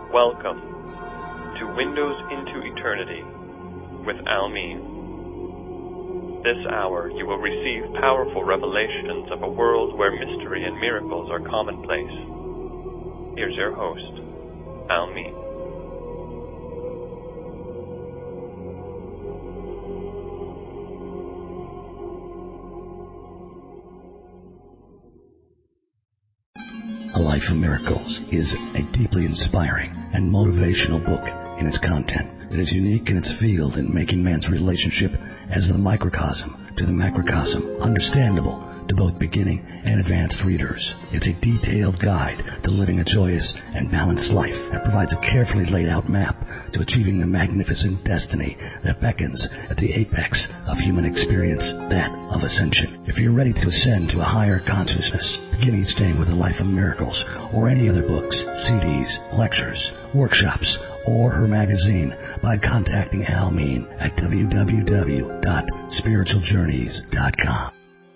Welcome to Windows into Eternity with Almin. This hour you will receive powerful revelations of a world where mystery and miracles are commonplace. Here's your host, Almin. A Life of Miracles is a deeply inspiring and motivational book in its content. It is unique in its field in making man's relationship as the microcosm to the macrocosm understandable to both beginning and advanced readers. It's a detailed guide to living a joyous and balanced life and provides a carefully laid out map to achieving the magnificent destiny that beckons at the apex of human experience, that of ascension. If you're ready to ascend to a higher consciousness, begin each day with A Life of Miracles or any other books, CDs, lectures, workshops, or her magazine by contacting Almin at www.spiritualjourneys.com.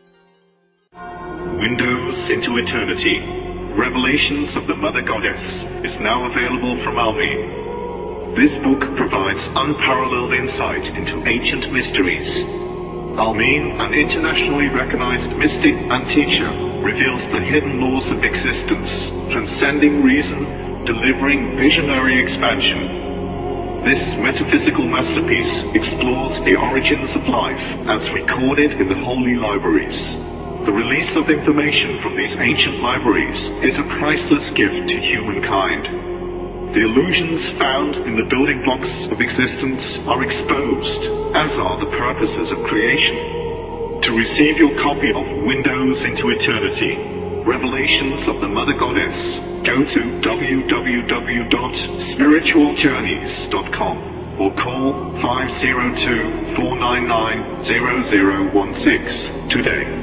Windows into Eternity, Revelations of the Mother Goddess, is now available from Almin. This book provides unparalleled insight into ancient mysteries. Almin, an internationally recognized mystic and teacher, reveals the hidden laws of existence, transcending reason, delivering visionary expansion. This metaphysical masterpiece explores the origins of life as recorded in the holy libraries. The release of information from these ancient libraries is a priceless gift to humankind. The illusions found in the building blocks of existence are exposed, as are the purposes of creation. To receive your copy of Windows into Eternity, Revelations of the Mother Goddess, go to www.spiritualjourneys.com or call 502-499-0016 today.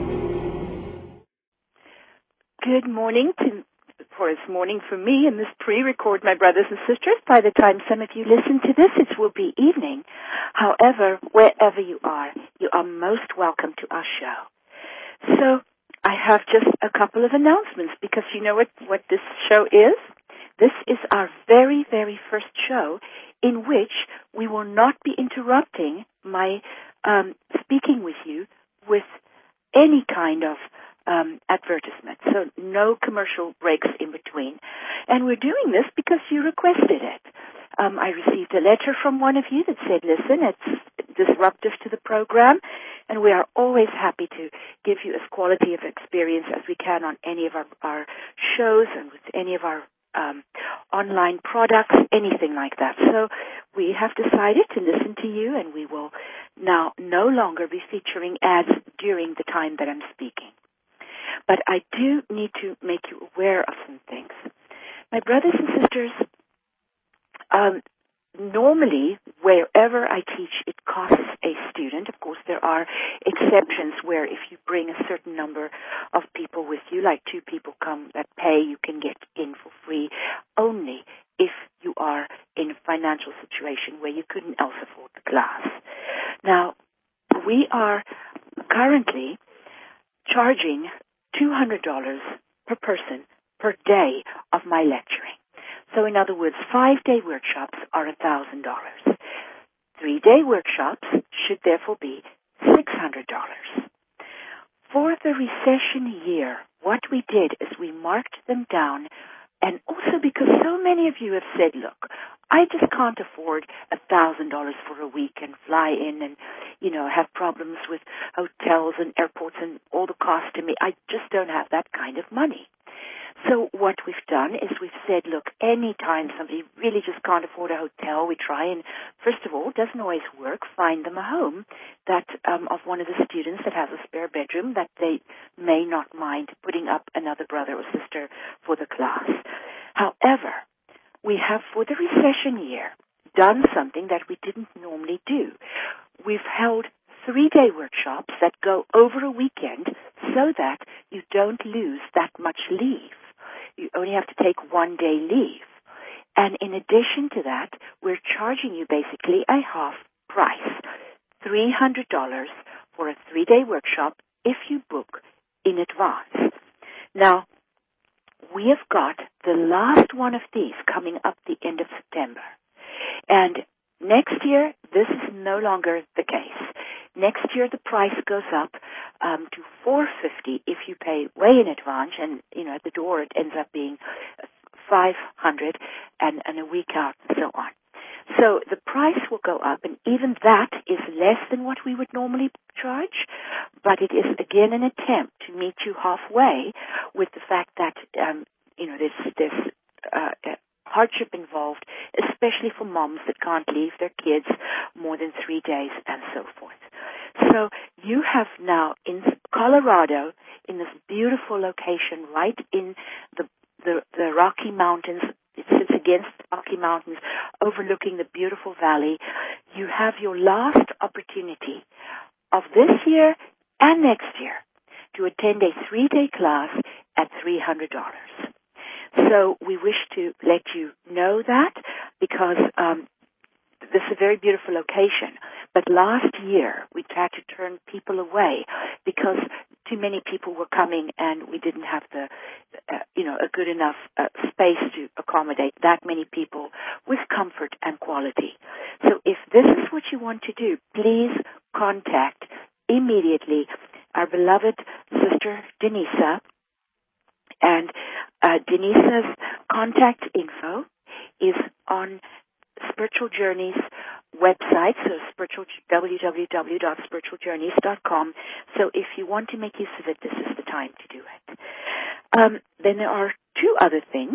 Good morning it's morning for me, and this pre-record, my brothers and sisters. By the time some of you listen to this, it will be evening. However, wherever you are most welcome to our show. So I have just a couple of announcements, because you know what this show is? This is our very, very first show in which we will not be interrupting my speaking with you with any kind of advertisement, so no commercial breaks in between. And we're doing this because you requested it. I received a letter from one of you that said, listen, it's disruptive to the program, and we are always happy to give you as quality of experience as we can on any of our shows and with any of our online products, anything like that. So we have decided to listen to you, and we will now no longer be featuring ads during the time that I'm speaking. But I do need to make you aware of some things. My brothers and sisters, normally, wherever I teach, it costs a student. Of course, there are exceptions where if you bring a certain number of people with you, like 2 people come that pay, you can get in for free, only if you are in a financial situation where you couldn't else afford the class. Now, we are currently charging $200 per person per day of my lecturing. So in other words, 5-day workshops are $1,000. 3-day workshops should therefore be $600. For the recession year, what we did is we marked them down, and also because so many of you have said, look, I just can't afford $1,000 for a week and fly in and, have problems with hotels and airports and all the cost to me. I just don't have that kind of money. So what we've done is we've said, look, any time somebody really just can't afford a hotel, we try and, first of all, it doesn't always work, find them a home that of one of the students that has a spare bedroom that they may not mind putting up another brother or sister for the class. However, we have, for the recession year, done something that we didn't normally do. We've held 3-day workshops that go over a weekend so that you don't lose that much leave. You only have to take 1 day leave. And in addition to that, we're charging you basically a half price, $300 for a 3-day workshop if you book in advance. Now, we have got the last one of these coming up the end of September. And next year, this is no longer the case. Next year, the price goes up to $450 if you pay way in advance, and at the door it ends up being $500 and a week out and so on. So the price will go up, and even that is less than what we would normally charge, but it is again an attempt to meet you halfway with the fact that there's hardship involved, especially for moms that can't leave their kids more than 3 days and so forth. So you have now in Colorado, in this beautiful location right in the Rocky Mountains. It sits against the Rocky Mountains, overlooking the beautiful valley. You have your last opportunity of this year and next year to attend a 3-day class at $300. So we wish to let you know that because this is a very beautiful location. But last year we had to turn people away because too many people were coming and we didn't have a good enough space to accommodate that many people with comfort and quality. So if this is what you want to do, please contact immediately our beloved sister Denisa. And Denisa's contact info is on Spiritual Journeys website, so www.spiritualjourneys.com. So if you want to make use of it, this is the time to do it. Then there are two other things,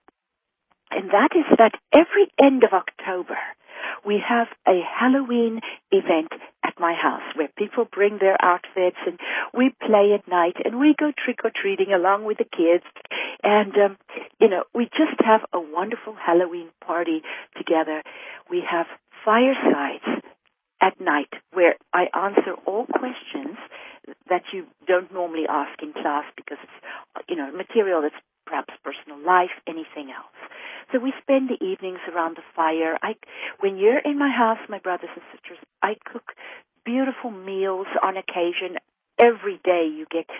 and that is that every end of October we have a Halloween event at my house where people bring their outfits and we play at night and we go trick-or-treating along with the kids. And, we just have a wonderful Halloween party together. We have firesides at night where I answer all questions that you don't normally ask in class because it's, material that's perhaps personal life, anything else. So we spend the evenings around the fire. When you're in my house, my brothers and sisters, I cook beautiful meals on occasion. Every day you get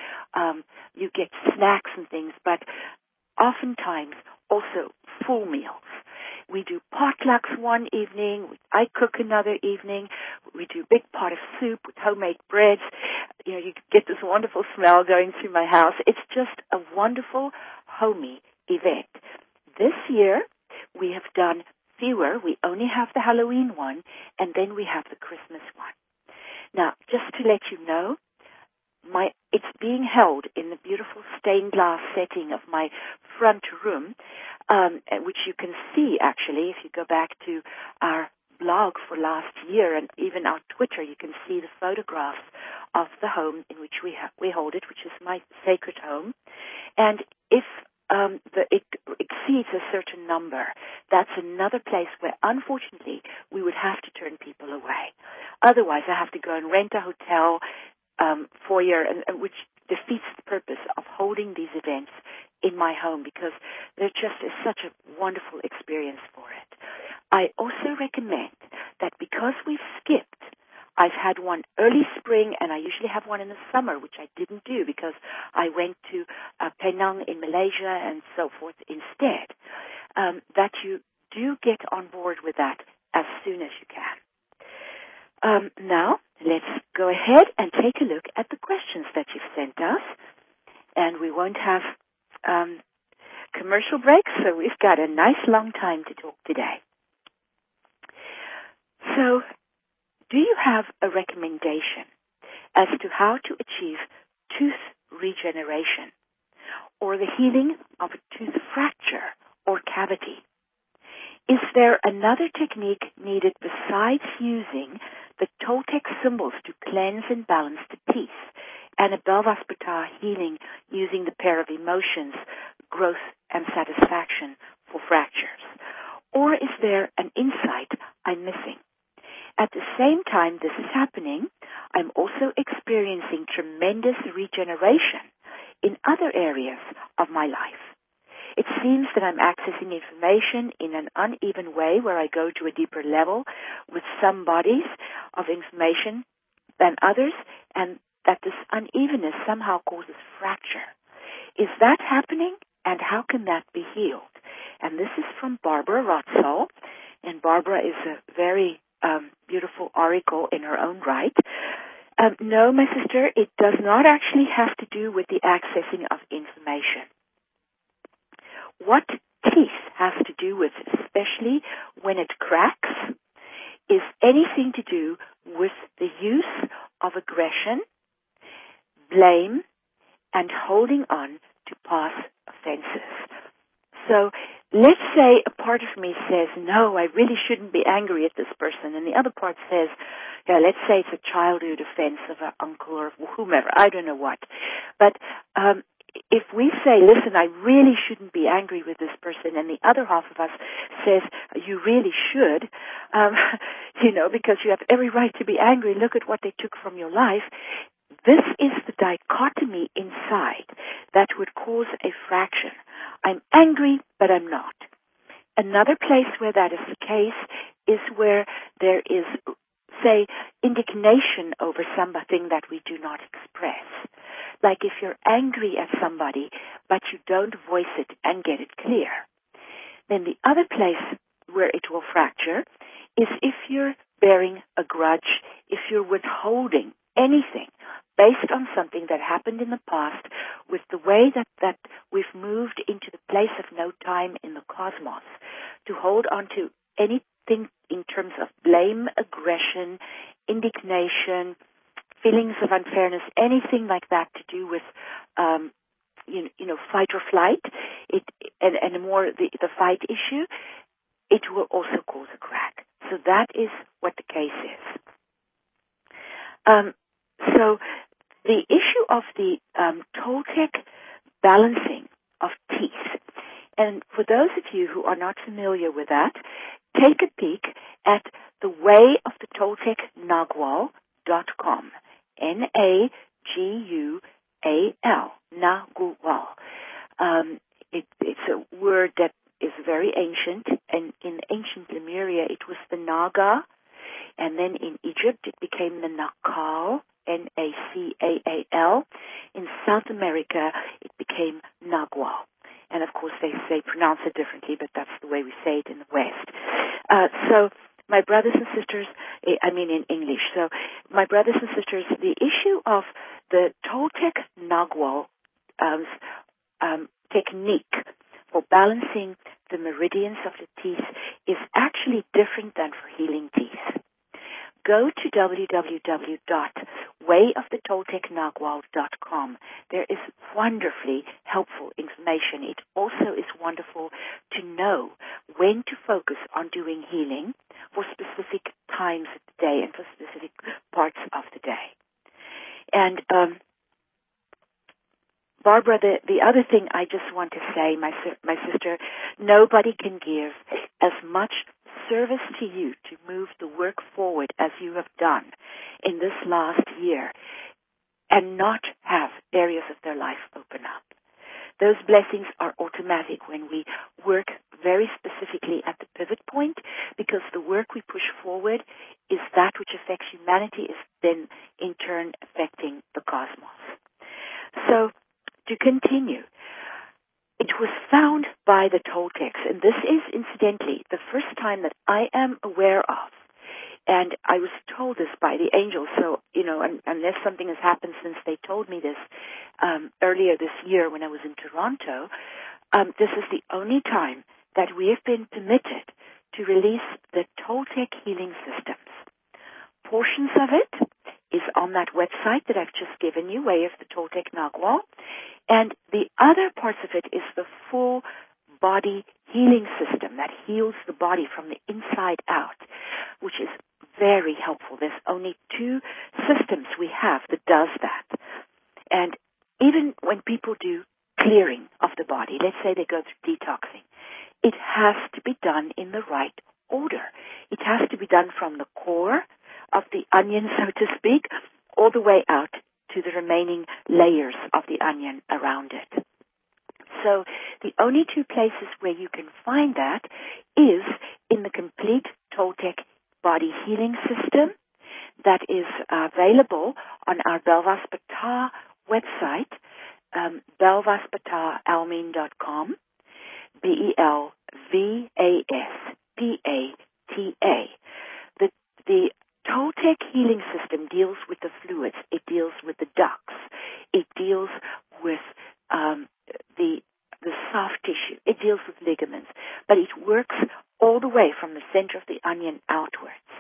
snacks and things, but oftentimes also full meals. We do potlucks one evening. I cook another evening. We do a big pot of soup with homemade breads. You get this wonderful smell going through my house. It's just a wonderful, homey event. This year, we have done fewer. We only have the Halloween one, and then we have the Christmas one. Now, just to let you know, it's being held in the beautiful stained glass setting of my front room, which you can see, actually, if you go back to our blog for last year and even our Twitter, you can see the photographs of the home in which we hold it, which is my sacred home. And if it exceeds a certain number, that's another place where, unfortunately, we would have to turn people away. Otherwise, I have to go and rent a hotel foyer, which defeats the purpose of holding these events in my home because there just is such a wonderful experience for it. I also recommend that because we've skipped, I've had one early spring, and I usually have one in the summer, which I didn't do because I went to Penang in Malaysia and so forth instead, that you do get on board with that as soon as you can. Now, let's go ahead and take a look at the questions that you've sent us, and we won't have commercial breaks, so we've got a nice long time to talk today. So, do you have a recommendation as to how to achieve tooth regeneration or the healing of a tooth fracture or cavity? Is there another technique needed besides using the Toltec symbols to cleanse and balance the teeth and a Belvaspertar healing using the pair of emotions, growth and satisfaction for fractures? Or is there an insight I'm missing? At the same time this is happening, I'm also experiencing tremendous regeneration in other areas of my life. It seems that I'm accessing information in an uneven way where I go to a deeper level with some bodies of information than others, and that this unevenness somehow causes fracture. Is that happening? and how can that be healed? And this is from Barbara Rotzol, and Barbara is a very beautiful oracle in her own right. No, my sister, it does not actually have to do with the accessing of information. What teeth has to do with, especially when it cracks, is anything to do with the use of aggression, blame, and holding on to past offenses. So let's say a part of me says, no, I really shouldn't be angry at this person, and the other part says, yeah, let's say it's a childhood offense of an uncle or whomever, I don't know what. But if we say, listen, I really shouldn't be angry with this person, and the other half of us says, you really should, because you have every right to be angry, look at what they took from your life, this is the dichotomy inside that would cause a fraction. I'm angry, but I'm not. Another place where that is the case is where there is, say, indignation over something that we do not express. Like if you're angry at somebody, but you don't voice it and get it clear. Then the other place where it will fracture is if you're bearing a grudge, if you're withholding anything based on something that happened in the past, with the way that we've moved into the place of no time in the cosmos, to hold on to anything in terms of blame, aggression, indignation, feelings of unfairness, anything like that to do with, fight or flight, and more the fight issue, it will also cause a crack. So that is what the case is. So the issue of the Toltec balancing of teeth, and for those of you who are not familiar with that, take a peek at the Way of the Toltec Nagual.com, Nagual, Nagual. It's a word that is very ancient, and in ancient Lemuria it was the Naga, and then in Egypt it became the Nakal, Nacaal. In South America it became Nagual. And of course they pronounce it differently, but that's the way we say it in the West. So my brothers and sisters, in English. So my brothers and sisters, the issue of the Toltec Nagual technique for balancing the meridians of the teeth is actually different than for healing teeth. Go to www.wayofthetoltecnagual.com. There is wonderfully helpful information. It also is wonderful to know when to focus on doing healing for specific times of the day and for specific parts of the day. And Barbara, the other thing I just want to say, my sister, nobody can give as much service to you to move the work forward as you have done in this last year and not have areas of their life open up. Those blessings are automatic when we work very specifically at the pivot point, because the work we push forward is that which affects humanity, is then in turn affecting the cosmos. So, to continue, it was found by the Toltecs, and this is, incidentally, the first time that I am aware of, and I was told this by the angels, so, unless something has happened since they told me this earlier this year when I was in Toronto, this is the only time that we have been permitted to release the Toltec healing systems. Portions of it is on that website that I've just given you, Way of the Toltec Nagual, and the other parts of it is the full body healing system that heals the body from the inside out, which is very helpful. There's only 2 systems we have that does that. And even when people do clearing of the body, let's say they go through detoxing, it has to be done in the right order. It has to be done from the core of the onion, so to speak, all the way out to the remaining layers of the onion around it. So the only 2 places where you can find that is in the complete Toltec body healing system that is available on our Belvas Bata website, belvaspata.almin.com, BELVASPATA. The Toltec healing system deals with the fluids. It deals with the ducts. It deals with the soft tissue. It deals with ligaments. But it works all the way from the center of the onion outwards.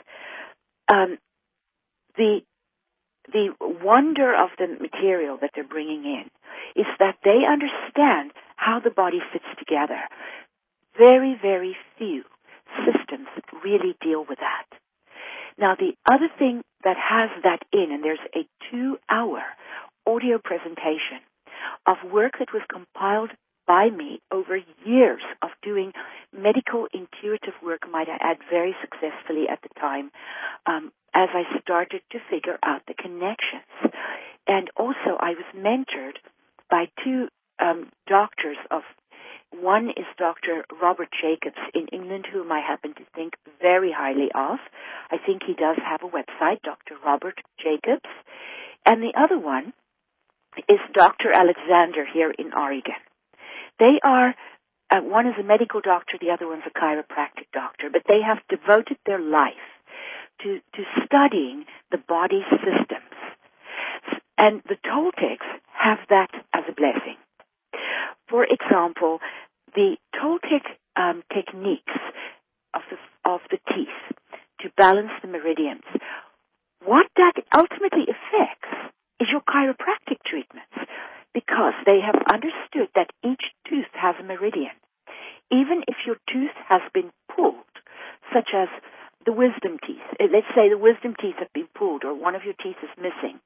The wonder of the material that they're bringing in is that they understand how the body fits together. Very, very few systems really deal with that. Now, the other thing that has that in, and there's a 2-hour audio presentation of work that was compiled by me over years of doing medical intuitive work, might I add, very successfully at the time, as I started to figure out the connections. And also I was mentored by 2 doctors of, one is Dr. Robert Jacobs in England, whom I happen to think very highly of. I think he does have a website, Dr. Robert Jacobs. And the other one is Dr. Alexander here in Oregon. They are, one is a medical doctor, the other one's a chiropractic doctor, but they have devoted their life to studying the body systems. And the Toltecs have that as a blessing. For example, the Toltec techniques of the teeth to balance the meridians, what that ultimately affects is your chiropractic treatments, because they have understood that each tooth has a meridian. Even if your tooth has been pulled, such as the wisdom teeth, let's say the wisdom teeth have been pulled or one of your teeth is missing,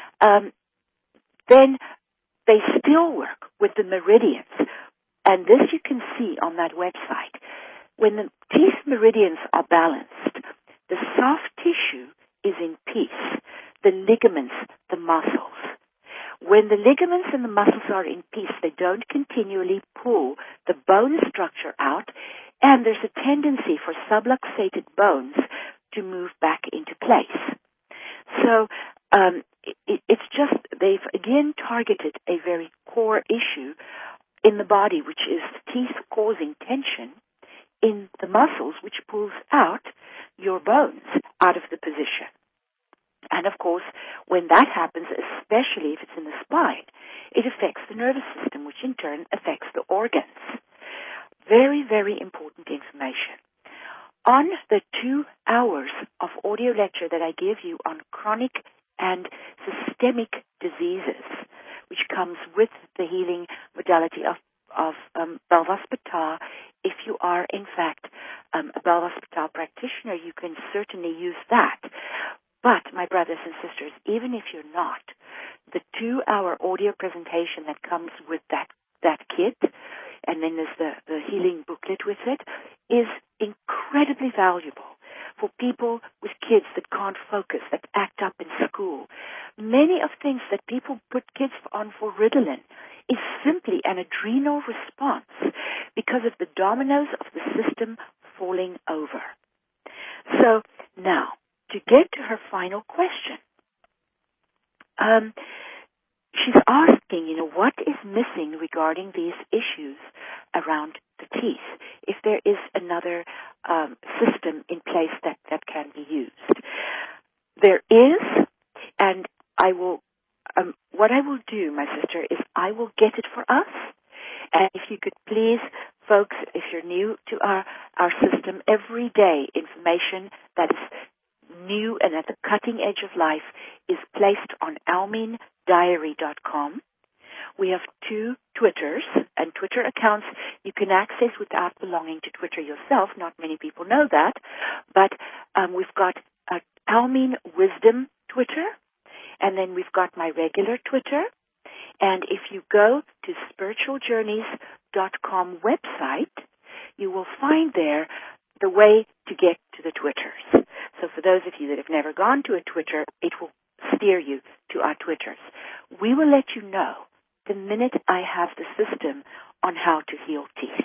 then they still work with the meridians. And this you can see on that website. When the teeth meridians are balanced, the soft tissue is in peace, the ligaments, the muscles. When the ligaments and the muscles are in peace, they don't continually pull the bone structure out, and there's a tendency for subluxated bones to move back into place. So it's just, they've again targeted a very core issue in the body, which is teeth causing tension in the muscles, which pulls out your bones out of the position. And of course, when that happens, especially if it's in the spine, it affects the nervous system, which in turn affects the organs. Very, very important information. On the 2 hours of audio lecture that I give you on chronic and systemic diseases, which comes with the healing modality of Belvaspata, if you are, in fact, a Belvaspata practitioner, you can certainly use that. But, my brothers and sisters, even if you're not, the 2-hour audio presentation that comes with that kit, and then there's the healing booklet with it, is incredibly valuable for people with kids that can't focus, that act up in school. Many of things that people put kids on for Ritalin is simply an adrenal response because of the dominoes of the system falling over. So, now, to get to her final question, she's asking, what is missing regarding these issues around the teeth, if there is another system in place that can be used. There is, and I will, what I will do, my sister, is I will get it for us. And if you could please, folks, if you're new to our system, every day information that is new and at the cutting edge of life is placed on almindiary.com. We have 2 Twitters, and Twitter accounts you can access without belonging to Twitter yourself. Not many people know that. But we've got Almin Wisdom Twitter, and then we've got my regular Twitter. And if you go to spiritualjourneys.com website, you will find there the way to get to the Twitters. So for those of you that have never gone to a Twitter, it will steer you to our Twitters. We will let you know the minute I have the system on how to heal teeth.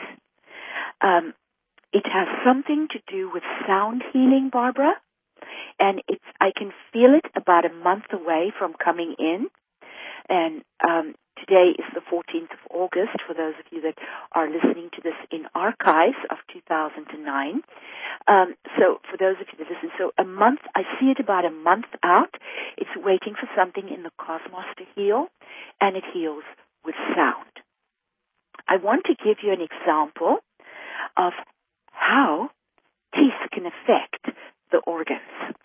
It has something to do with sound healing, Barbara, and I can feel it about a month away from coming in and Today is the 14th of August, for those of you that are listening to this in archives of 2009. So for those of you that listen, so a month, I see it about a month out. It's waiting for something in the cosmos to heal, and it heals with sound. I want to give you an example of how teeth can affect the organs.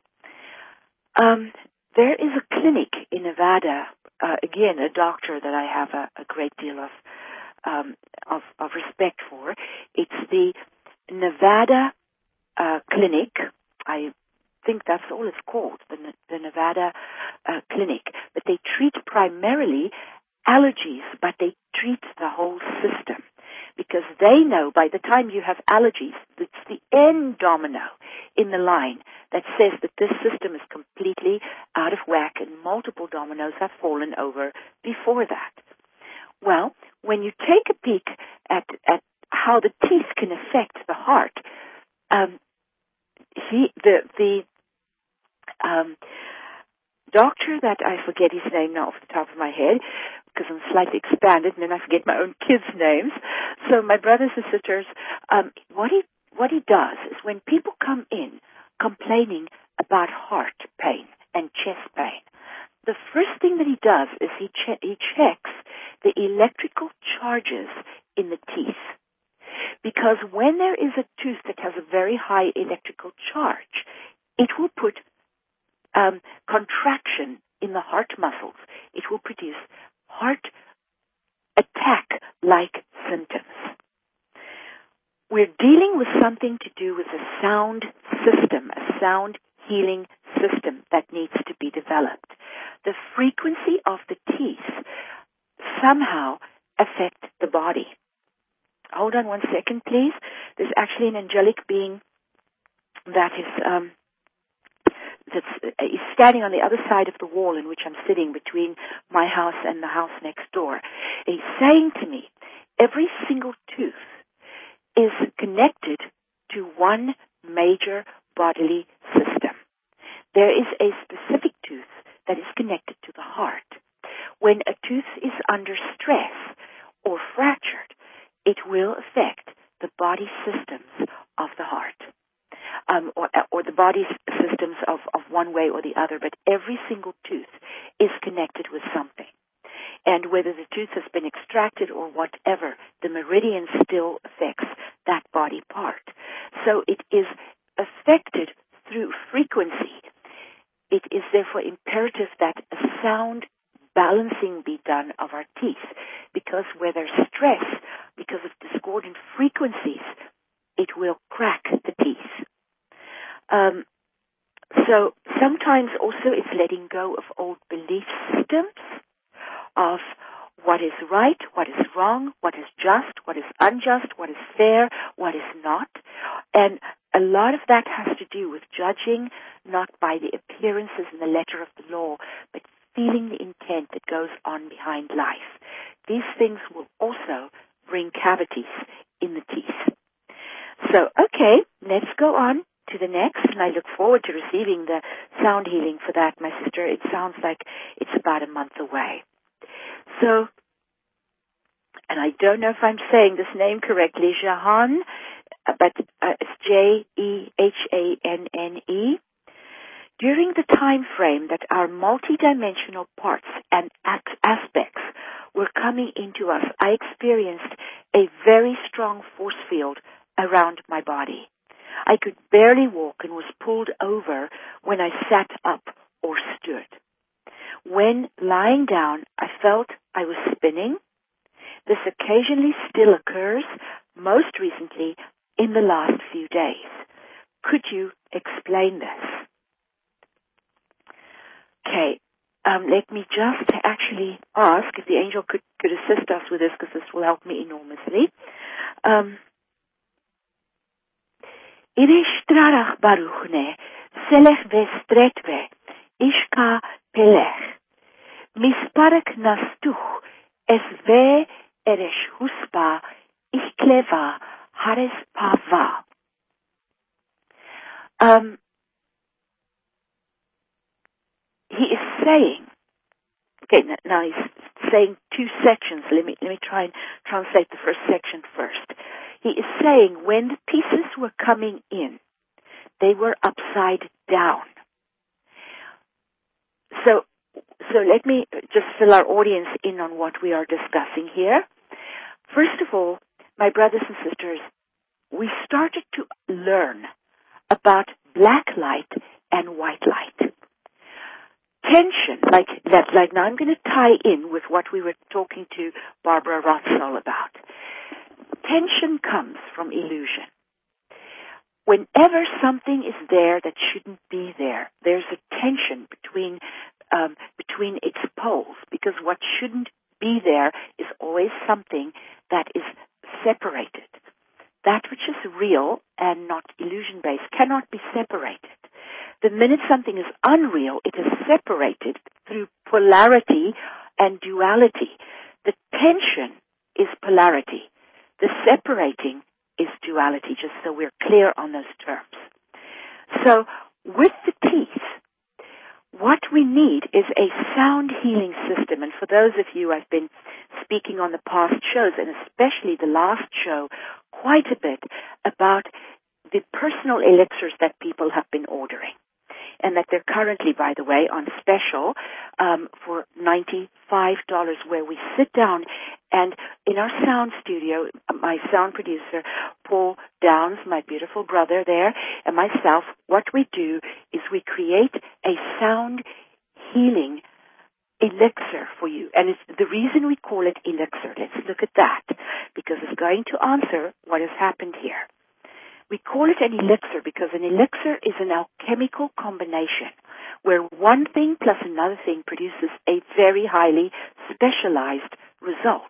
There is a clinic in Nevada, again, a doctor that I have a great deal of respect for. It's the Nevada Clinic. I think that's all it's called, the Nevada Clinic. But they treat primarily allergies, but they treat the whole system. Because they know by the time you have allergies, it's the end domino in the line that says that this system is completely out of whack and multiple dominoes have fallen over before that. Well, when you take a peek at how the teeth can affect the heart, the doctor that I forget his name now off the top of my head, because I'm slightly expanded, and then I forget my own kids' names. So my brothers and sisters, what he does is when people come in complaining about heart pain and chest pain, the first thing that he does is he checks the electrical charges in the teeth. Because when there is a tooth that has a very high electrical charge, it will put contraction in the heart muscles. It will produce heart attack-like symptoms. We're dealing with something to do with a sound system, a sound healing system that needs to be developed. The frequency of the teeth somehow affect the body. Hold on one second, please. There's actually an angelic being that is he's standing on the other side of the wall in which I'm sitting between my house and the house next door. He's saying to me, every single tooth is connected to one major bodily system. There is a specific tooth that is connected to the heart. When a tooth is under stress or fractured, it will affect the body systems of the heart. Or the body systems of one way or the other, but every single tooth is connected with something. And whether the tooth has been extracted or whatever, the meridian still affects that body part. So it is affected through frequency. It is therefore imperative that a sound balancing be done of our teeth, because where there's stress, because of discordant frequencies, it will crack the teeth. So sometimes also it's letting go of old belief systems of what is right, what is wrong, what is just, what is unjust, what is fair, what is not. And a lot of that has to do with judging not by the appearances and the letter of the law, but feeling the intent that goes on behind life. These things will also bring cavities in the teeth. So, okay, let's go on to the next, and I look forward to receiving the sound healing for that, my sister. It sounds like it's about a month away. So, and I don't know if I'm saying this name correctly, Jahan, but it's Jehanne. During the time frame that our multidimensional parts and aspects were coming into us, I experienced a very strong force field around my body. I could barely walk and was pulled over when I sat up or stood. When lying down, I felt I was spinning. This occasionally still occurs, most recently in the last few days. Could you explain this? Okay, let me just actually ask if the angel could assist us with this, because this will help me enormously. Irish trarach baruchne, selech vestretve, ishka pelech. Misparek nastuch, esve eresh huspa, ichkleva, hares pava. He is saying, okay, now he's saying two sections. Let me try and translate the first section first. He is saying when the pieces were coming in, they were upside down. So let me just fill our audience in on what we are discussing here. First of all, my brothers and sisters, we started to learn about black light and white light. Tension, like now I'm going to tie in with what we were talking to Barbara Rothschild about. Tension comes from illusion. Whenever something is there that shouldn't be there, there's a tension between its poles, because what shouldn't be there is always something that is separated. That which is real and not illusion-based cannot be separated. The minute something is unreal, it is separated through polarity and duality. The tension is polarity. The separating is duality, just so we're clear on those terms. So, with the teeth, what we need is a sound healing system. And for those of you, I've been speaking on the past shows, and especially the last show, quite a bit about the personal elixirs that people have been ordering. And that they're currently, by the way, on special for $95, where we sit down and in our sound studio, my sound producer, Paul Downs, my beautiful brother there, and myself, what we do is we create a sound healing elixir for you. And it's the reason we call it elixir. Let's look at that, because it's going to answer what has happened here. We call it an elixir because an elixir is an alchemical combination where one thing plus another thing produces a very highly specialized result.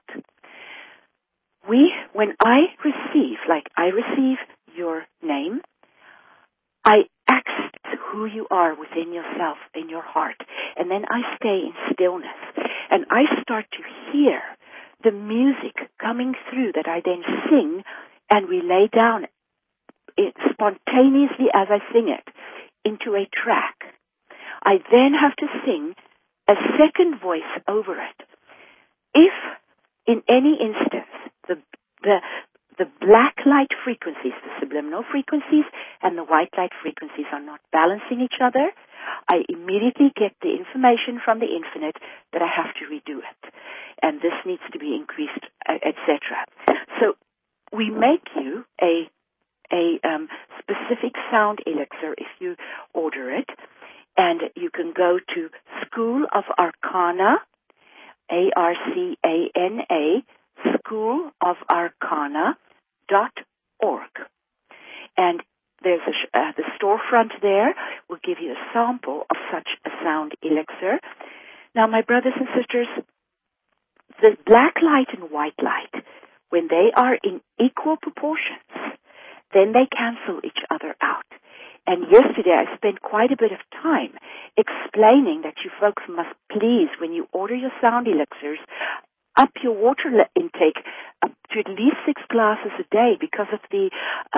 When I receive your name, I access who you are within yourself, in your heart, and then I stay in stillness, and I start to hear the music coming through that I then sing and relay down it spontaneously as I sing it into a track. I then have to sing a second voice over it. If in any instance the black light frequencies, the subliminal frequencies, and the white light frequencies are not balancing each other, I immediately get the information from the infinite that I have to redo it. And this needs to be increased, etc. So we make you a specific sound elixir if you order it, and you can go to School of Arcana, ARCANA, schoolofarcana.org, and there's the storefront there will give you a sample of such a sound elixir. Now, my brothers and sisters, the black light and white light, when they are in equal proportions, then they cancel each other out. And yesterday I spent quite a bit of time explaining that you folks must please, when you order your sound elixirs, up your water intake up to at least 6 glasses a day because of the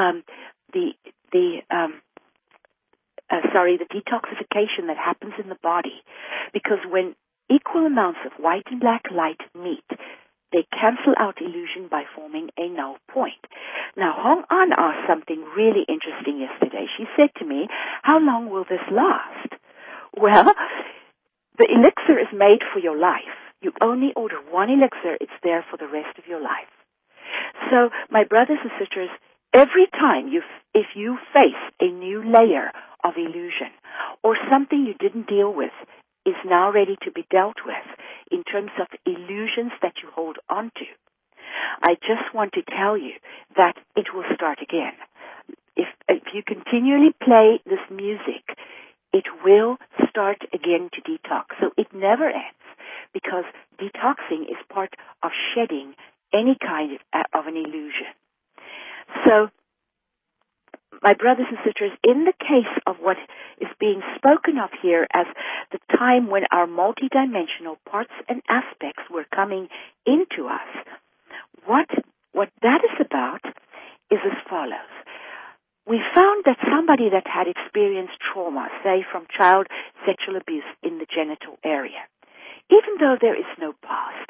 detoxification that happens in the body. Because when equal amounts of white and black light meet, they cancel out illusion by forming a null point. Now, Hong An asked something really interesting yesterday. She said to me, how long will this last? Well, the elixir is made for your life. You only order one elixir, it's there for the rest of your life. So, my brothers and sisters, every time if you face a new layer of illusion or something you didn't deal with is now ready to be dealt with in terms of illusions that you hold on to, I just want to tell you that it will start again. If you continually play this music, it will start again to detox. So it never ends, because detoxing is part of shedding any kind of an illusion. So, my brothers and sisters, in the case of what is being spoken of here as the time when our multidimensional parts and aspects were coming into us, what that is about is as follows. We found that somebody that had experienced trauma, say from child sexual abuse in the genital area, even though there is no past,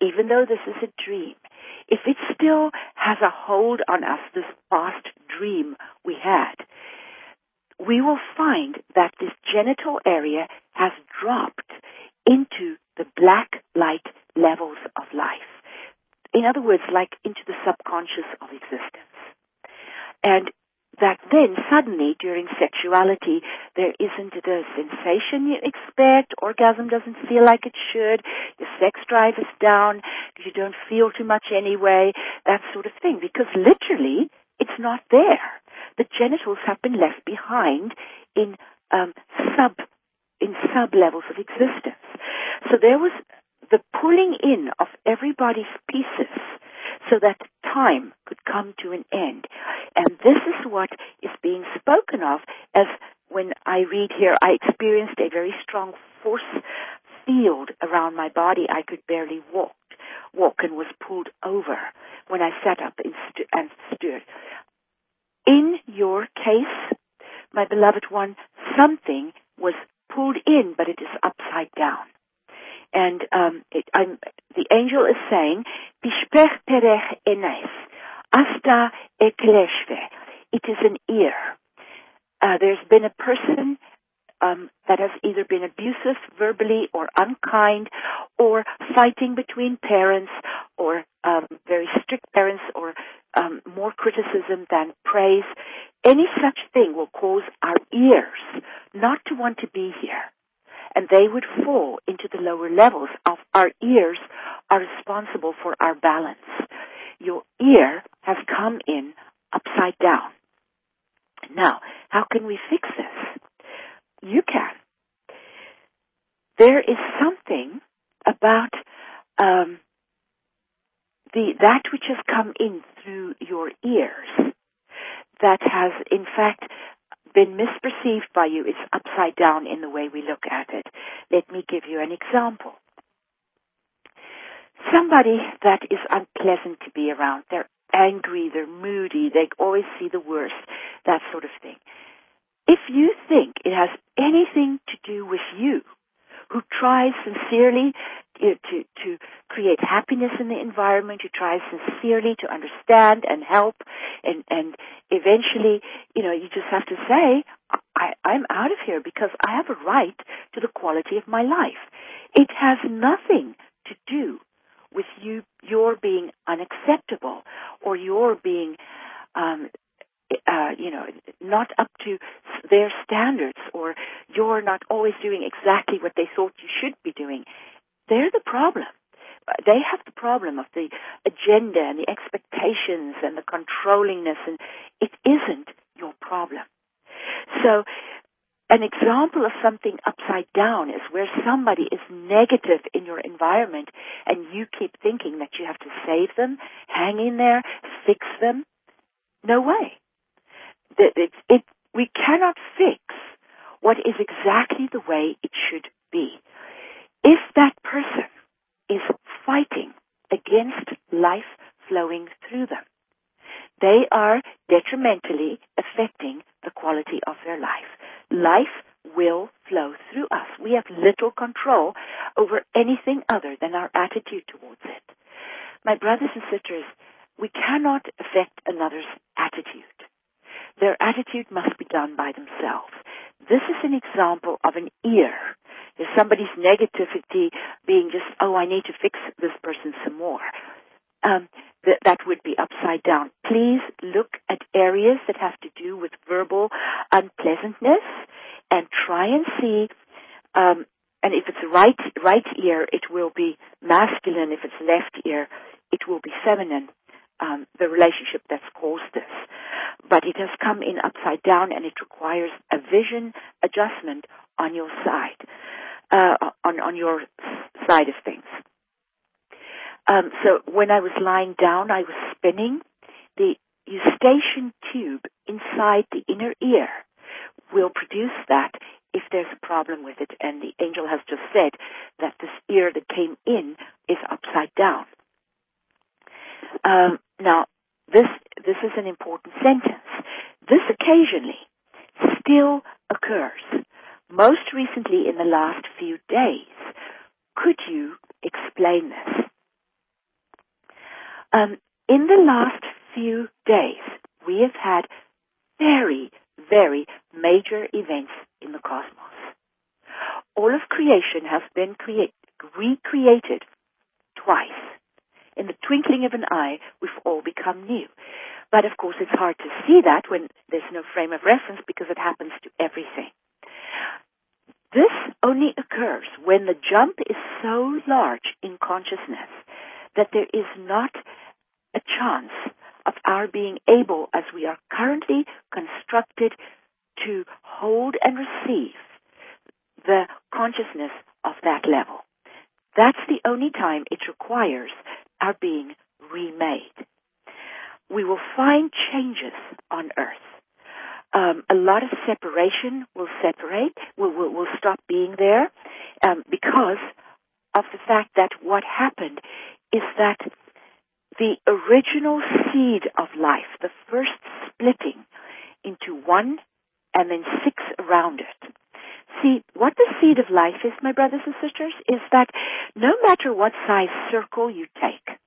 even though this is a dream, if it still has a hold on us, this past dream we had, we will find that this genital area has dropped into the black light levels of life. In other words, like into the subconscious of existence. And that then suddenly during sexuality there isn't the sensation you expect, orgasm doesn't feel like it should, your sex drive is down, you don't feel too much anyway, that sort of thing, because literally it's not there. The genitals have been left behind in sub levels of existence. So there was the pulling in of everybody's pieces so that time could come to an end. And this is what is being spoken of as when I read here, I experienced a very strong force field around my body. I could barely walk and was pulled over when I sat up and stood. In your case, my beloved one, something was pulled in, but it is upside down. And the angel is saying, Bishpech perech enes, asta ekleshve. It is an ear. There's been a person that has either been abusive verbally or unkind or fighting between parents or very strict parents or more criticism than praise. Any such thing will cause our ears not to want to be here. And they would fall into the lower levels of our ears are responsible for our balance. Your ear has come in upside down. Now, how can we fix this? You can. There is something about that which has come in through your ears that has, in fact, been misperceived by you. It's upside down in the way we look at it. Let me give you an example. Somebody that is unpleasant to be around. They're angry, they're moody, they always see the worst, that sort of thing. If you think it has anything to do with you, who tries sincerely to create happiness in the environment, who tries sincerely to understand and help, and eventually, you just have to say, I'm out of here because I have a right to the quality of my life. It has nothing to do with your being unacceptable or your being not up to their standards, or you're not always doing exactly what they thought you should be doing. They're the problem. They have the problem of the agenda and the expectations and the controllingness, and it isn't your problem. So an example of something upside down is where somebody is negative in your environment and you keep thinking that you have to save them, hang in there, fix them. No way. We cannot fix what is exactly the way it should be. If that person is fighting against life flowing through them, they are detrimentally affecting the quality of their life. Life will flow through us. We have little control over anything other than our attitude towards it. My brothers and sisters, we cannot affect another's attitude. Their attitude must be done by themselves. This is an example of an ear. There's somebody's negativity being just, I need to fix this person some more. That would be upside down. Please look at areas that have to do with verbal unpleasantness and try and see, and if it's right ear, it will be masculine. If it's left ear, it will be feminine, the relationship that's caused this. But it has come in upside down, and it requires a vision adjustment on your side, on your side of things. So when I was lying down, I was spinning. The eustachian tube inside the inner ear will produce that if there's a problem with it. And the angel has just said that this ear that came in is upside down. Now, this is an important sentence. This occasionally still occurs. Most recently in the last few days. Could you explain this? In the last few days, we have had very, very major events in the cosmos. All of creation has been recreated twice. In the twinkling of an eye, we've all become new. But of course, it's hard to see that when there's no frame of reference because it happens to everything. This only occurs when the jump is so large in consciousness that there is not a chance of our being able, as we are currently constructed, to hold and receive the consciousness of that level. That's the only time it requires our being remade. We will find changes on Earth. A lot of separation will stop being there because of the fact that what happened is that the original seed of life, the first splitting into one and then six around it. See, what the seed of life is, my brothers and sisters, is that no matter what size circle you take,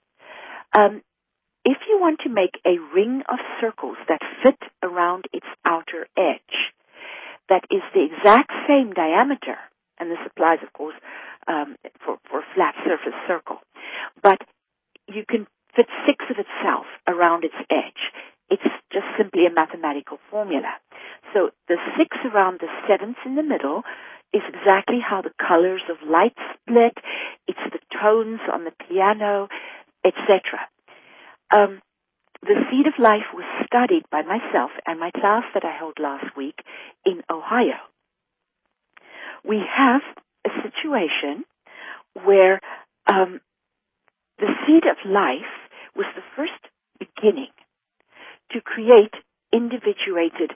if you want to make a ring of circles that fit around its outer edge, that is the exact same diameter, and this applies, of course, for a flat surface circle, but you can fit six of itself around its edge. It's just simply a mathematical formula. So the six around the seventh in the middle is exactly how the colors of light split. It's the tones on the piano, etc. The seed of life was studied by myself and my class that I held last week in Ohio. We have a situation where the seed of life was the first beginning to create individuated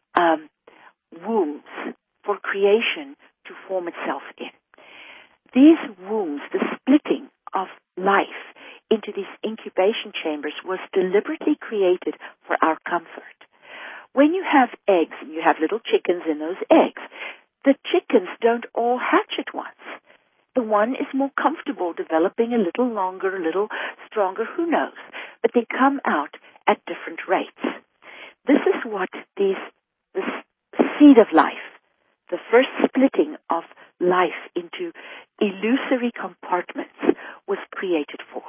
wombs for creation to form itself in. These wombs, the splitting of life into these incubation chambers, was deliberately created for our comfort. When you have eggs and you have little chickens in those eggs, the chickens don't all hatch at once. The one is more comfortable developing a little longer, a little stronger, who knows, but they come out at different rates. This is what this seed of life, the first splitting of life into illusory compartments, was created for.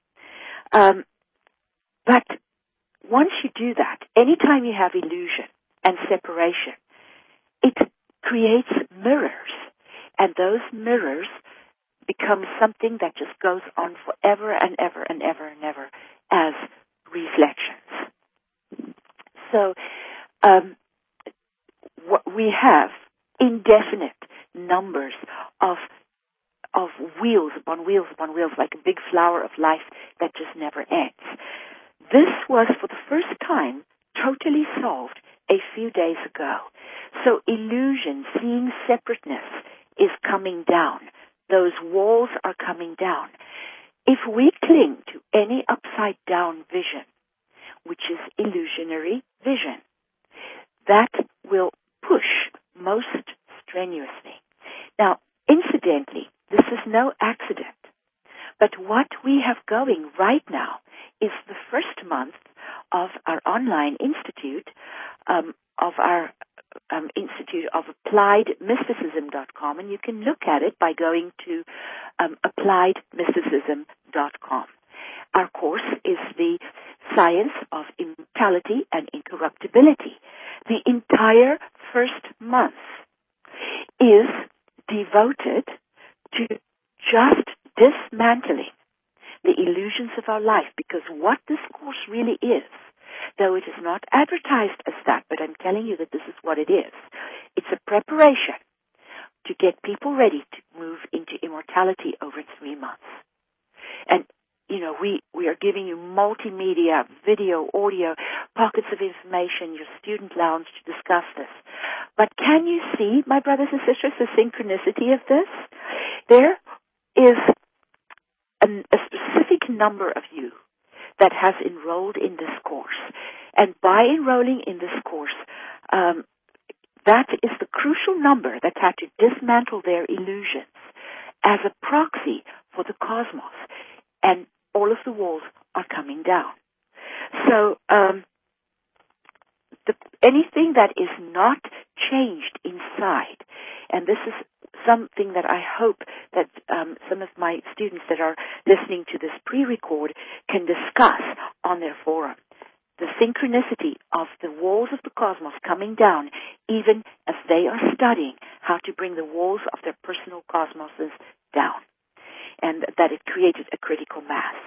But once you do that, anytime you have illusion and separation, it creates mirrors, and those mirrors become something that just goes on forever and ever and ever and ever as reflections. So we have indefinite numbers of wheels upon wheels upon wheels, like a big flower of life that just never ends. This was, for the first time, totally solved a few days ago. So illusion, seeing separateness, is coming down. Those walls are coming down. If we cling to any upside-down vision, which is illusionary vision, that will push most strenuously. Now, incidentally, this is no accident, but what we have going right now is the first month of our online institute, of our Institute of AppliedMysticism.com, and you can look at it by going to AppliedMysticism.com. Our course is the Science of Immortality and Incorruptibility. The entire first month is devoted to just dismantling the illusions of our life, because what this course really is, though it is not advertised as that, but I'm telling you that this is what it is. It's a preparation to get people ready to move into immortality over 3 months. And, you know, we are giving you multimedia, video, audio, pockets of information, your student lounge to discuss this. But can you see, my brothers and sisters, the synchronicity of this? There is a specific number of you that has enrolled in this course. And by enrolling in this course, that is the crucial number that had to dismantle their illusions as a proxy for the cosmos. And all of the walls are coming down. So anything that is not changed inside, and this is something that I hope that some of my students that are listening to this pre-record can discuss on their forum. The synchronicity of the walls of the cosmos coming down, even as they are studying how to bring the walls of their personal cosmoses down, and that it created a critical mass.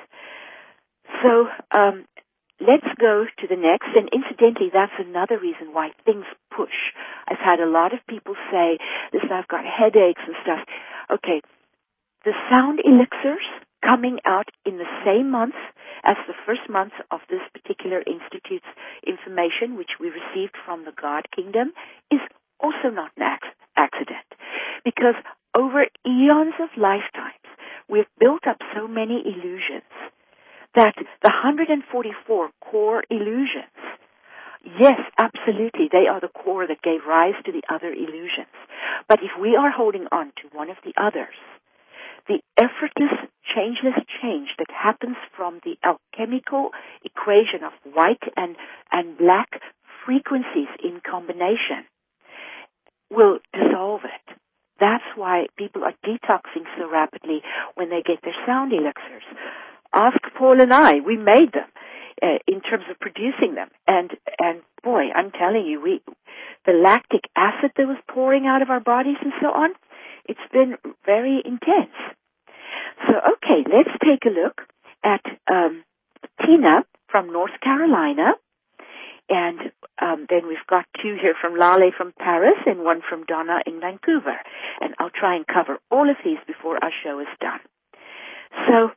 So let's go to the next, and incidentally, that's another reason why things push. I've had a lot of people say, listen, I've got headaches and stuff. Okay, the sound elixirs coming out in the same month as the first month of this particular institute's information, which we received from the God Kingdom, is also not an accident. Because over eons of lifetimes, we've built up so many illusions that the 144 core illusions, yes, absolutely, they are the core that gave rise to the other illusions. But if we are holding on to one of the others, the effortless, changeless change that happens from the alchemical equation of white and black frequencies in combination will dissolve it. That's why people are detoxing so rapidly when they get their sound elixirs. Ask Paul and I. We made them in terms of producing them. And boy, I'm telling you, the lactic acid that was pouring out of our bodies and so on, it's been very intense. So, okay, let's take a look at Tina from North Carolina. And then we've got two here from Lale from Paris and one from Donna in Vancouver. And I'll try and cover all of these before our show is done. So,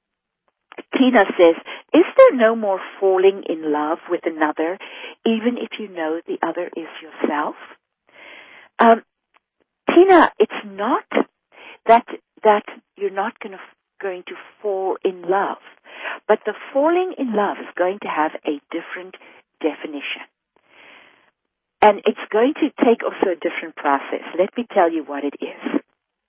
Tina says, is there no more falling in love with another, even if you know the other is yourself? Tina, it's not that you're not going to fall in love, but the falling in love is going to have a different definition. And it's going to take also a different process. Let me tell you what it is.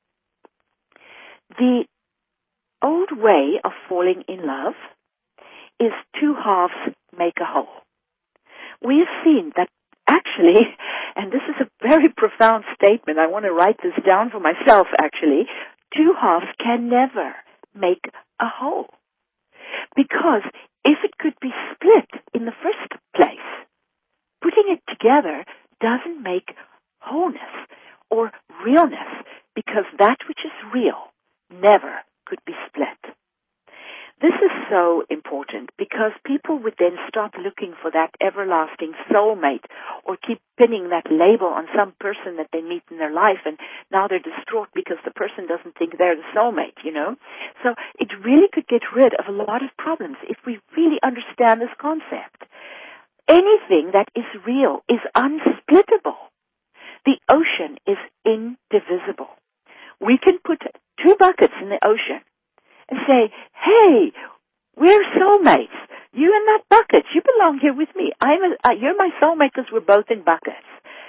The old way of falling in love is two halves make a whole. We have seen that actually, and this is a very profound statement, I want to write this down for myself actually, two halves can never make a whole. Because if it could be split in the first place, putting it together doesn't make wholeness or realness, because that which is real never could be split. This is so important because people would then start looking for that everlasting soulmate or keep pinning that label on some person that they meet in their life, and now they're distraught because the person doesn't think they're the soulmate, you know. So it really could get rid of a lot of problems if we really understand this concept. Anything that is real is unsplittable. The ocean is indivisible. We can put two buckets in the ocean and say, hey, we're soulmates. You in that bucket. You belong here with me. You're my soulmate because we're both in buckets.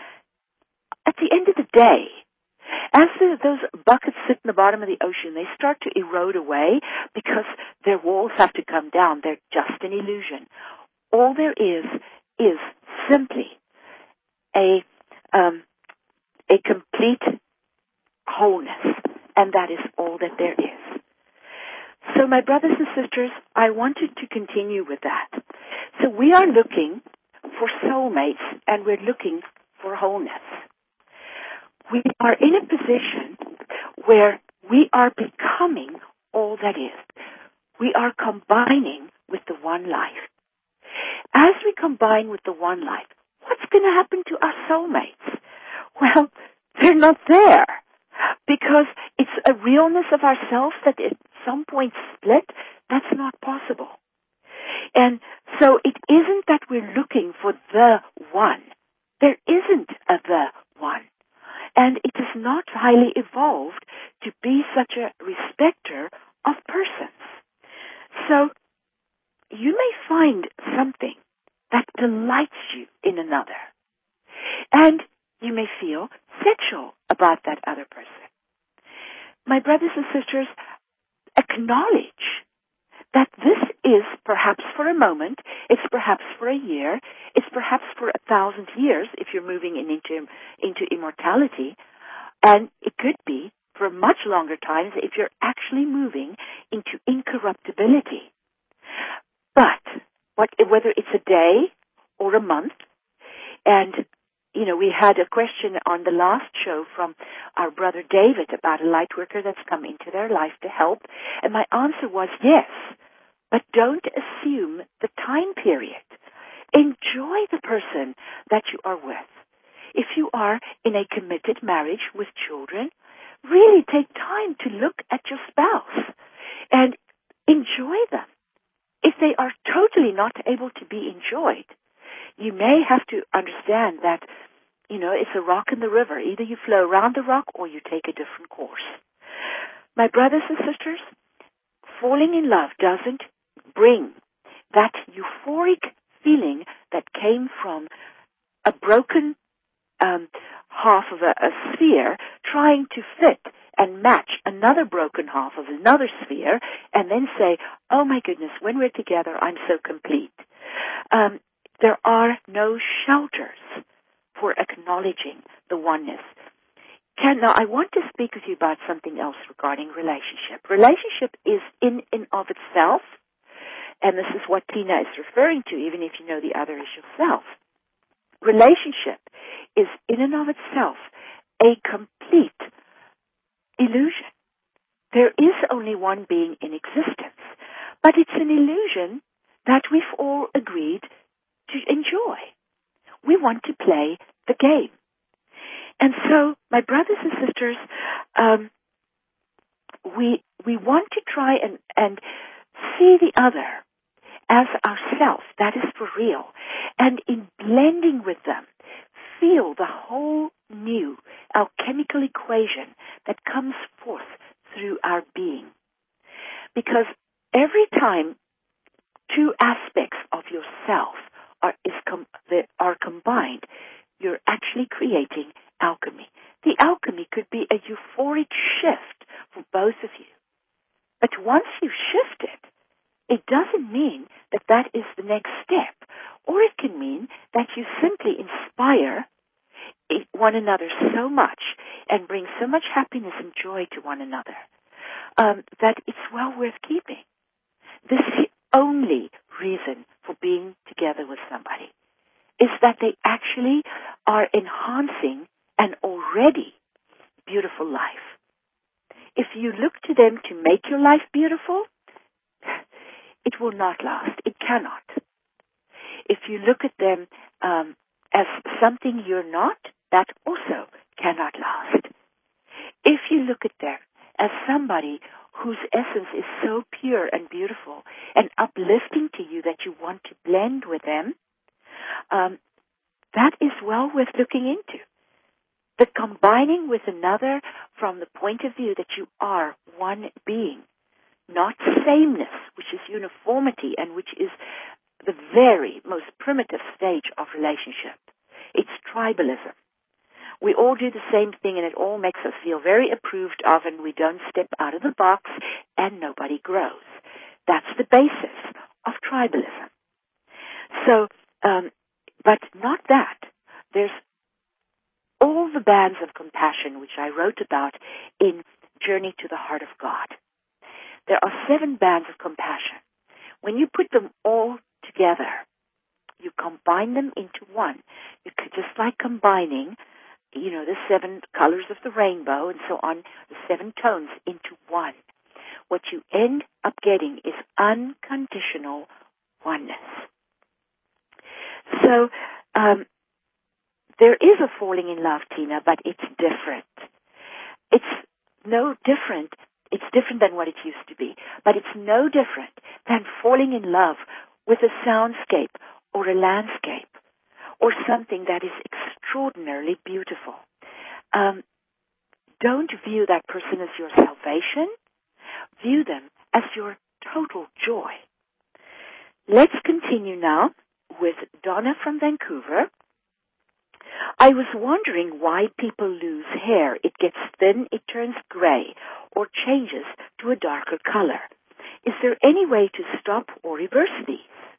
At the end of the day, as those buckets sit in the bottom of the ocean, they start to erode away because their walls have to come down. They're just an illusion. All there is simply a complete wholeness, and that is all that there is. So my brothers and sisters, I wanted to continue with that. So we are looking for soulmates, and we're looking for wholeness. We are in a position where we are becoming all that is. We are combining with the one life. As we combine with the one life, what's going to happen to our soulmates? Well, they're not there. Because it's a realness of ourselves that at some point split, that's not possible. And so it isn't that we're looking for the one. There isn't a the one. And it is not highly evolved to be such a respecter of persons. So you may find something that delights you in another. And you may feel sexual about that other person. My brothers and sisters, acknowledge that this is perhaps for a moment, it's perhaps for a year, it's perhaps for 1,000 years if you're moving into immortality, and it could be for much longer times if you're actually moving into incorruptibility. But whether it's a day or a month, and we had a question on the last show from our brother David about a light worker that's come into their life to help, and my answer was yes, but don't assume the time period. Enjoy the person that you are with. If you are in a committed marriage with children, really take time to look at your spouse and enjoy them. If they are totally not able to be enjoyed, you may have to understand that, it's a rock in the river. Either you flow around the rock or you take a different course. My brothers and sisters, falling in love doesn't bring that euphoric feeling that came from a broken half of a sphere trying to fit and match another broken half of another sphere and then say, oh my goodness, when we're together, I'm so complete. There are no shelters for acknowledging the oneness. Now, I want to speak with you about something else regarding relationship. Relationship is in and of itself, and this is what Tina is referring to, even if you know the other is yourself. Relationship is in and of itself a complete illusion. There is only one being in existence, but it's an illusion that we've all agreed to enjoy. We want to play the game. And so, my brothers and sisters, we want to try and see the other as ourself. That is for real. And in blending with them, feel the whole new alchemical equation that comes forth through our being. Because every time two aspects of yourself are combined, you're actually creating alchemy. The alchemy could be a euphoric shift for both of you. But once you've shifted, it doesn't mean that that is the next step. Or it can mean that you simply inspire one another so much and bring so much happiness and joy to one another that it's well worth keeping. This is the only reason for being together with somebody, is that they actually are enhancing an already beautiful life. If you look to them to make your life beautiful, it will not last. It cannot. If you look at them as something you're not, that also cannot last. If you look at them as somebody whose essence is so pure and beautiful and uplifting to you that you want to blend with them, that is well worth looking into. The combining with another from the point of view that you are one being, not sameness, which is uniformity and which is the very most primitive stage of relationship. It's tribalism. We all do the same thing and it all makes us feel very approved of, and we don't step out of the box and nobody grows. That's the basis of tribalism. So, but not that. There's all the bands of compassion which I wrote about in Journey to the Heart of God. There are 7 bands of compassion. When you put them all together, you combine them into one. You could just like combining, the 7 colors of the rainbow and so on, the 7 tones into one. What you end up getting is unconditional oneness. So, there is a falling in love, Tina, but it's different. It's no different. It's different than what it used to be, but it's no different than falling in love with a soundscape or a landscape or something that is extraordinarily beautiful. Don't view that person as your salvation. View them as your total joy. Let's continue now with Donna from Vancouver. I was wondering why people lose hair. It gets thin, it turns gray, or changes to a darker color. Is there any way to stop or reverse these?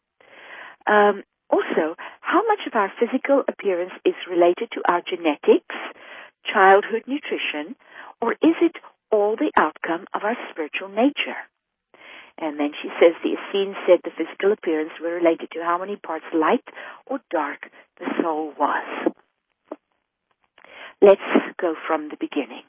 Also, how much of our physical appearance is related to our genetics, childhood nutrition, or is it all the outcome of our spiritual nature? And then she says the Essenes said the physical appearance were related to how many parts light or dark the soul was. Let's go from the beginning.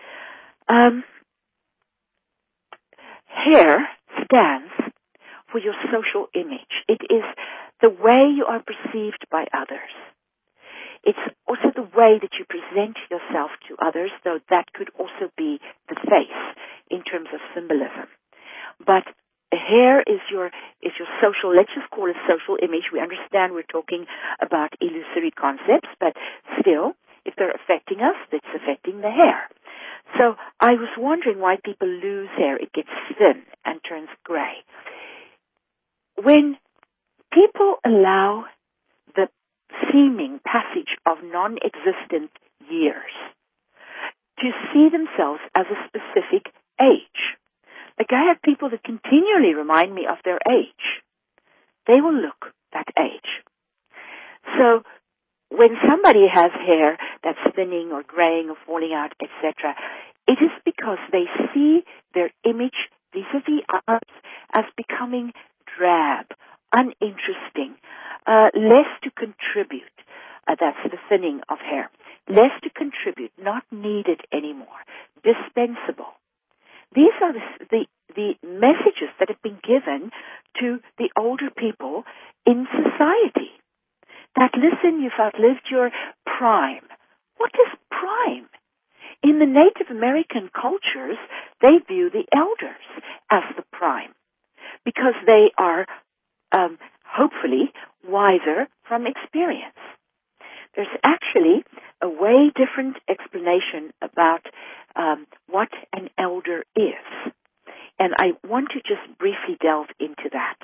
Hair stands for your social image. It is the way you are perceived by others. It's also the way that you present yourself to others, though that could also be the face in terms of symbolism. But hair is your social, let's just call it social image. We understand we're talking about illusory concepts, but still, if they're affecting us, it's affecting the hair. So I was wondering why people lose hair. It gets thin and turns gray. When people allow the seeming passage of non-existent years to see themselves as a specific age, like I have people that continually remind me of their age. They will look that age. So when somebody has hair that's thinning or graying or falling out, etc., it is because they see their image vis-a-vis others as becoming drab, uninteresting, less to contribute. That's the thinning of hair. Less to contribute, not needed anymore, dispensable. These are the messages that have been given to the older people in society. That, listen, you've outlived your prime. What is prime? In the Native American cultures, they view the elders as the prime because they are hopefully wiser from experience. There's actually a way different explanation about what an elder is. And I want to just briefly delve into that.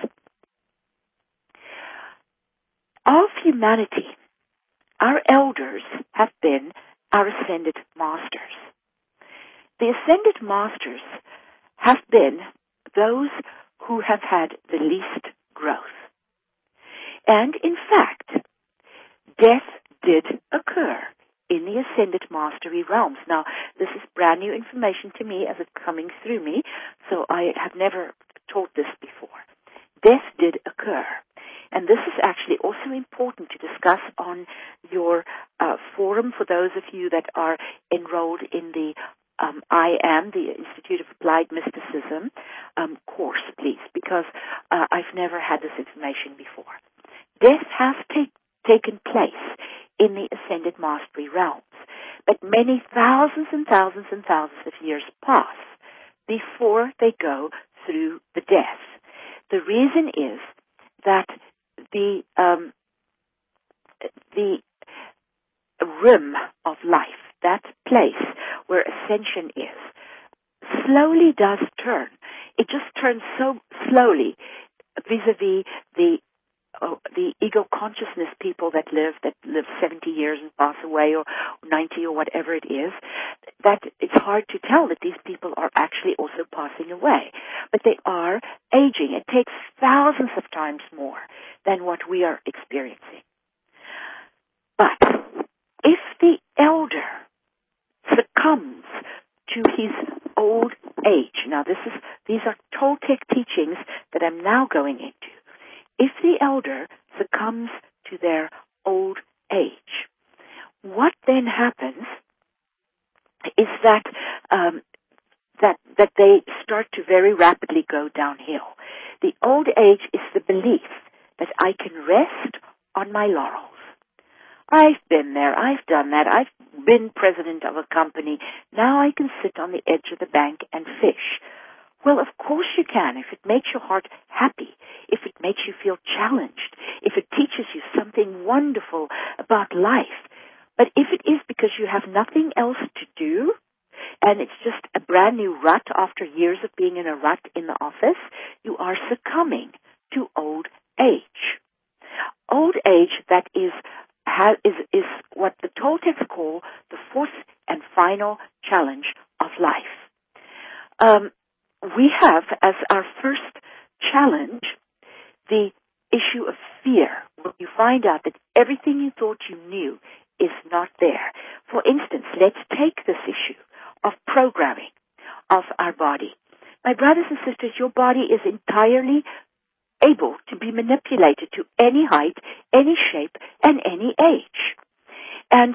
Of humanity, our elders have been our ascended masters. The ascended masters have been those who have had the least growth. And in fact, death did occur in the ascended mastery realms. Now, this is brand new information to me as it's coming through me, so I have never taught this before. Death did occur. And this is actually also important to discuss on your forum for those of you that are enrolled in the IAM, the Institute of Applied Mysticism course, please, because I've never had this information before. Death has taken place in the Ascended Mastery realms, but many thousands and thousands and thousands of years pass before they go through the death. The reason is that the rim of life, that place where ascension is, slowly does turn. It just turns so slowly vis-a-vis the ego consciousness people that live 70 years and pass away, or 90 or whatever it is, that it's hard to tell that these people are actually also passing away. But they are aging. It takes thousands of times more than what we are experiencing. But if the elder succumbs to his old age, now these are Toltec teachings that I'm now going into. If the elder succumbs to their old age, what then happens is that they start to very rapidly go downhill. The old age is the belief that I can rest on my laurels. I've been there. I've done that. I've been president of a company. Now I can sit on the edge of the bank and fish. Well, of course you can, if it makes your heart happy, if it makes you feel challenged, if it teaches you something wonderful about life. But if it is because you have nothing else to do, and it's just a brand new rut after years of being in a rut in the office, you are succumbing to old age. Old age that is what the Toltecs call the fourth and final challenge of life. we have as our first challenge the issue of fear, when you find out that everything you thought you knew is not there. For instance, let's take this issue of programming of our body. My brothers and sisters, your body is entirely able to be manipulated to any height, any shape, and any age. And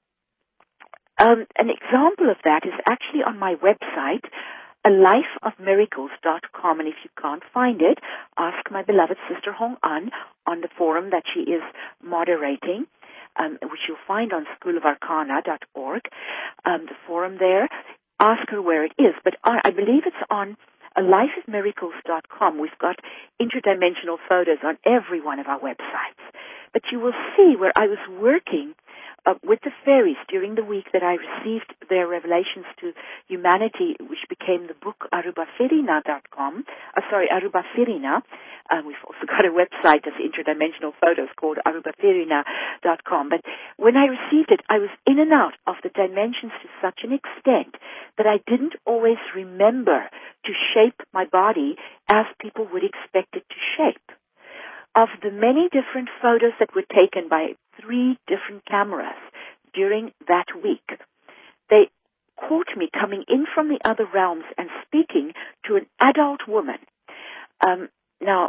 an example of that is actually on my website, alifeofmiracles.com, and if you can't find it, ask my beloved sister Hong An on the forum that she is moderating, which you'll find on schoolofarcana.org, the forum there. Ask her where it is, but I believe it's on alifeofmiracles.com. We've got interdimensional photos on every one of our websites. But you will see where I was working with the fairies during the week that I received their revelations to humanity, which became the book arubafirina.com. Arubafirina. We've also got a website that's interdimensional photos called arubafirina.com. But when I received it, I was in and out of the dimensions to such an extent that I didn't always remember to shape my body as people would expect it to shape. Of the many different photos that were taken by 3 different cameras during that week, they caught me coming in from the other realms and speaking to an adult woman. The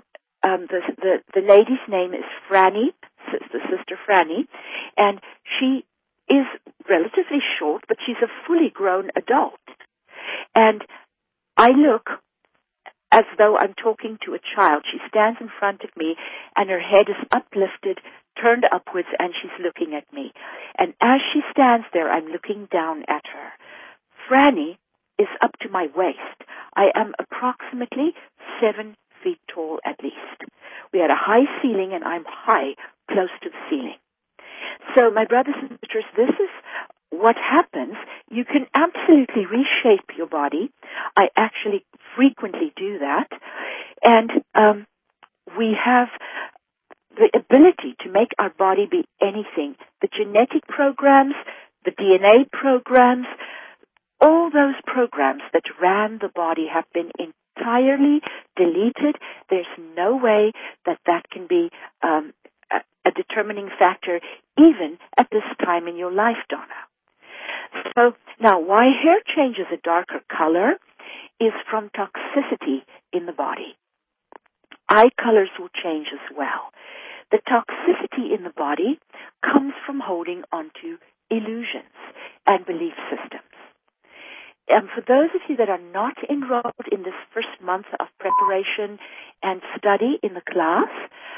lady's name is Franny, Sister Franny, and she is relatively short, but she's a fully grown adult. And I look as though I'm talking to a child. She stands in front of me, and her head is uplifted, turned upwards, and she's looking at me. And as she stands there, I'm looking down at her. Franny is up to my waist. I am approximately 7 feet tall at least. We had a high ceiling, and I'm high, close to the ceiling. So, my brothers and sisters, this is what happens. You can absolutely reshape your body. I actually frequently do that. And we have the ability to make our body be anything. The genetic programs, the DNA programs, all those programs that ran the body have been entirely deleted. There's no way that can be a determining factor even at this time in your life, Donna. So now, why hair changes a darker color is from toxicity in the body. Eye colors will change as well. The toxicity in the body comes from holding onto illusions and belief systems. And for those of you that are not enrolled in this first month of preparation and study in the class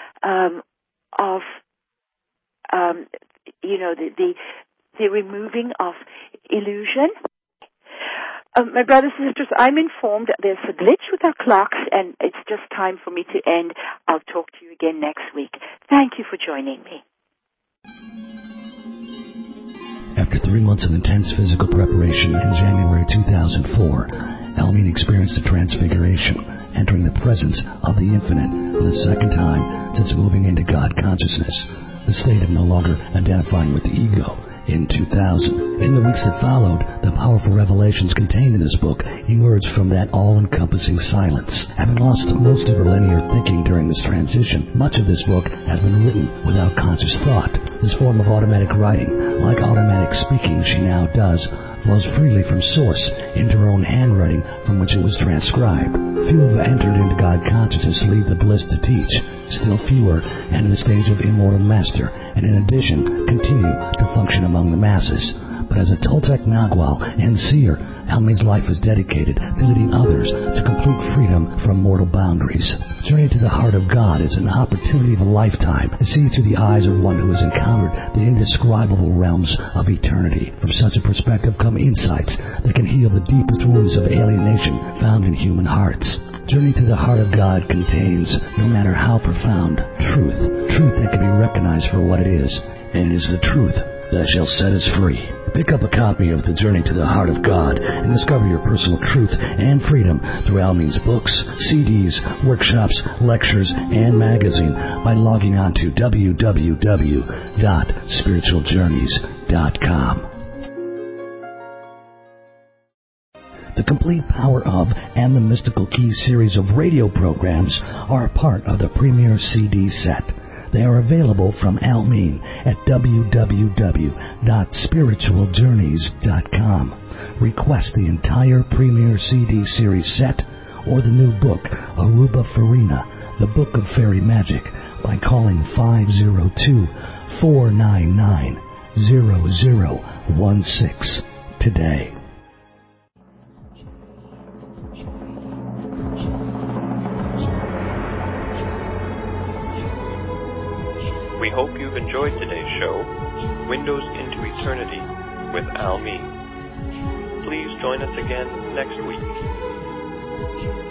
the removing of illusion. My brothers and sisters, I'm informed there's a glitch with our clocks, and it's just time for me to end. I'll talk to you again next week. Thank you for joining me. After 3 months of intense physical preparation in January 2004, Almeen experienced a transfiguration, entering the presence of the Infinite for the second time since moving into God consciousness, the state of no longer identifying with the ego. In 2000. In the weeks that followed, the powerful revelations contained in this book emerged from that all-encompassing silence. Having lost most of her linear thinking during this transition, much of this book has been written without conscious thought. This form of automatic writing, like automatic speaking she now does, flows freely from source into her own handwriting from which it was transcribed. Few have entered into God consciousness leave the bliss to teach. Still fewer enter the stage of immortal master, and in addition continue to function among the masses. But as a Toltec Nagual and seer, Almeen's life is dedicated to leading others to complete freedom from mortal boundaries. Journey to the Heart of God is an opportunity of a lifetime to see through the eyes of one who has encountered the indescribable realms of eternity. From such a perspective come insights that can heal the deepest wounds of alienation found in human hearts. Journey to the Heart of God contains, no matter how profound, truth that can be recognized for what it is, and it is the truth that shall set us free. Pick up a copy of The Journey to the Heart of God and discover your personal truth and freedom through Almeen's books, CDs, workshops, lectures, and magazine by logging on to www.spiritualjourneys.com. The Complete Power of and the Mystical Keys series of radio programs are a part of the Premier CD set. They are available from Almeen at www.spiritualjourneys.com. Request the entire Premier CD series set or the new book, Aruba Farina, The Book of Fairy Magic, by calling 502-499-0016 today. We hope you've enjoyed today's show, Windows into Eternity with Almeen. Please join us again next week.